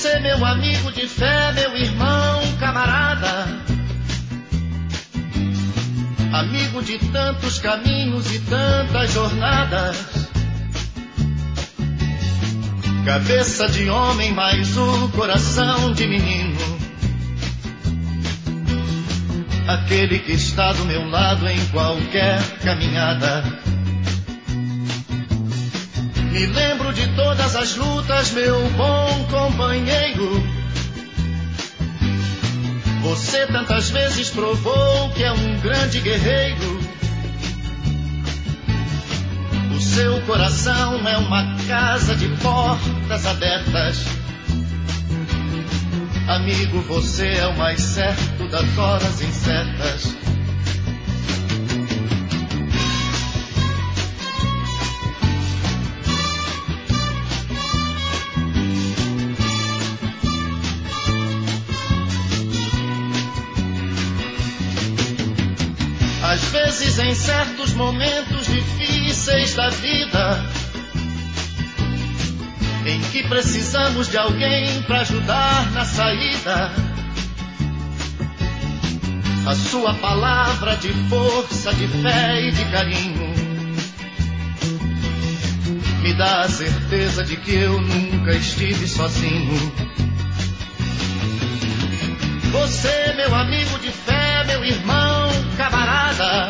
Você, meu amigo de fé, meu irmão, camarada, amigo de tantos caminhos e tantas jornadas, cabeça de homem, mas o coração de menino, aquele que está do meu lado em qualquer caminhada. Me lembro de todas as lutas, meu bom companheiro. Você tantas vezes provou que é um grande guerreiro. O seu coração é uma casa de portas abertas. Amigo, você é o mais certo das horas incertas. Às vezes, em certos momentos difíceis da vida, em que precisamos de alguém para ajudar na saída, a sua palavra de força, de fé e de carinho me dá a certeza de que eu nunca estive sozinho. Você, meu amigo de fé, meu irmão, camarada,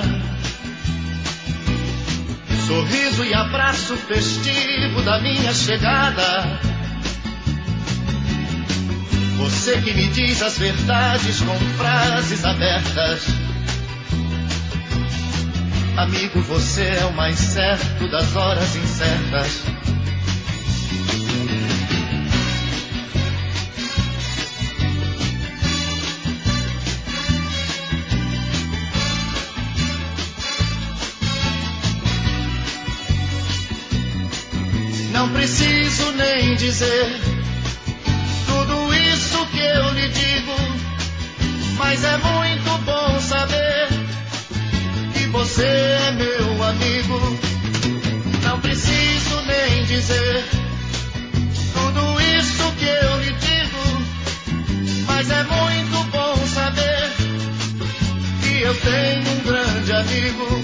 sorriso e abraço festivo da minha chegada. Você que me diz as verdades com frases abertas. Amigo, você é o mais certo das horas incertas. Não preciso nem dizer tudo isso que eu lhe digo, mas é muito bom saber que você é meu amigo. Não preciso nem dizer tudo isso que eu lhe digo, mas é muito bom saber que eu tenho um grande amigo.